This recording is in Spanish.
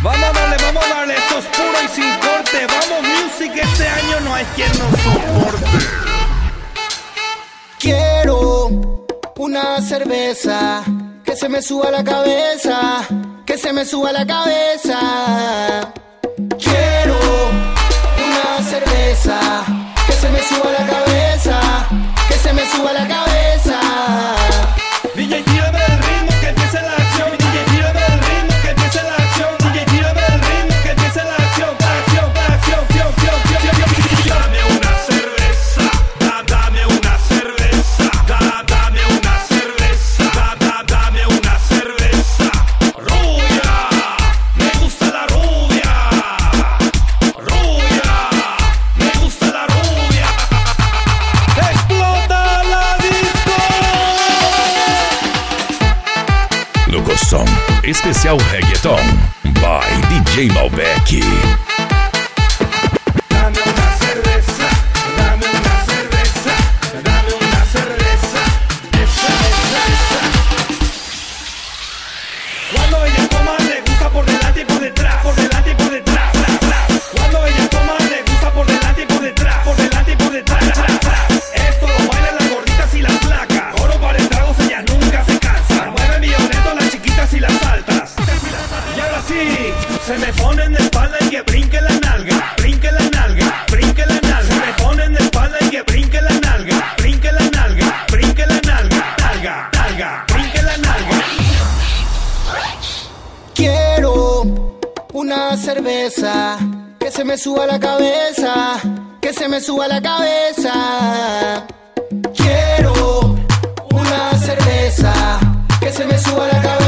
Vamos a darle, esto es puro y sin corte. Vamos music, este año no hay quien nos soporte. Quiero una cerveza que se me suba a la cabeza, que se me suba a la cabeza. Quiero una cerveza que se me suba a la cabeza, que se me suba a la cabeza. DJ, tírame el ritmo que empiece la acción. DJ, tírame el ritmo que empiece la acción. DJ, tírame el ritmo que empiece la acción. Acción. Dame una cerveza, dame una cerveza, dame una cerveza, dame una cerveza. Rubia, me gusta la rubia. Rubia, me gusta la rubia. ¡Explota la disco! Locução especial reggaeton by DJ Malbec. Dame una cerveza, dame una cerveza, dame una cerveza, esa. Cuando ella toma le gusta por delante y por detrás, por delante y por detrás, Cuando ella toma le gusta por delante y por detrás, por delante y por detrás, Esto lo bailan las gorditas y las flacas. Oro para el trago, ellas nunca se cansan. Mueven millonetos las chiquitas y las altas. Y ahora sí, se me ponen de espalda y que brinque la nalga, brinque la nalga, brinque la nalga. Se me ponen de espalda y que brinque la nalga, brinque la nalga, brinque la nalga, nalga, brinque la nalga. Quiero una cerveza que se me suba a la cabeza, que se me suba a la cabeza. Quiero una cerveza que se me suba a la cabeza.